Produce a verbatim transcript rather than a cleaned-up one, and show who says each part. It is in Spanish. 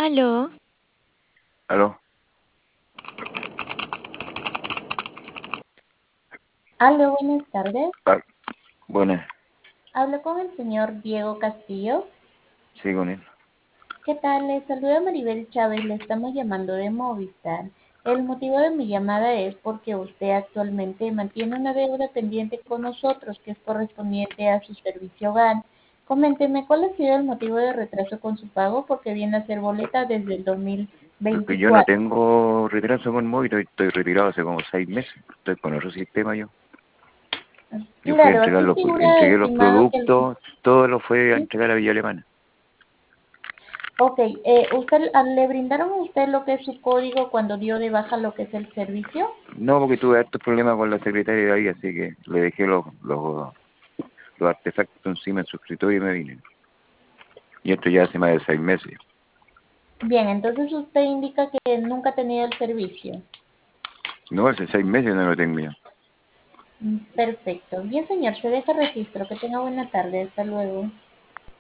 Speaker 1: Aló,
Speaker 2: Aló,
Speaker 3: Aló, buenas tardes.
Speaker 2: ah, buenas,
Speaker 3: Hablo con el señor Diego Castillo.
Speaker 2: sí, con él.
Speaker 3: ¿Qué tal? Le saluda Maribel Chávez, le estamos llamando de Movistar. El motivo de mi llamada es porque usted actualmente mantiene una deuda pendiente con nosotros que es correspondiente a su servicio hogar. Coménteme cuál ha sido el motivo de retraso con su pago porque viene a ser boleta desde el
Speaker 2: Porque yo no
Speaker 3: dos mil veinticuatro.
Speaker 2: tengo retraso con móvil, estoy retirado hace como seis meses. Estoy con otro sistema yo. Yo fui a
Speaker 3: Claro,
Speaker 2: entregar
Speaker 3: aquí
Speaker 2: los,
Speaker 3: figura
Speaker 2: entregué los
Speaker 3: estimado que el...
Speaker 2: productos, todo lo fue a
Speaker 3: ¿Sí?
Speaker 2: entregar a Villa Alemana.
Speaker 3: Ok, eh, ¿usted ah, le brindaron a usted lo que es su código cuando dio de baja lo que es el servicio?
Speaker 2: No, porque tuve hartos problemas con la secretaria de ahí, así que le dejé los, los, los artefactos encima en su escritorio y me vine. Y esto ya hace más de seis meses.
Speaker 3: Bien, entonces usted indica que nunca ha tenido el servicio.
Speaker 2: No, hace seis meses no lo tengo ya.
Speaker 3: Mm, Perfecto. Bien, señor, se deja registro. Que tenga buena tarde. Hasta luego.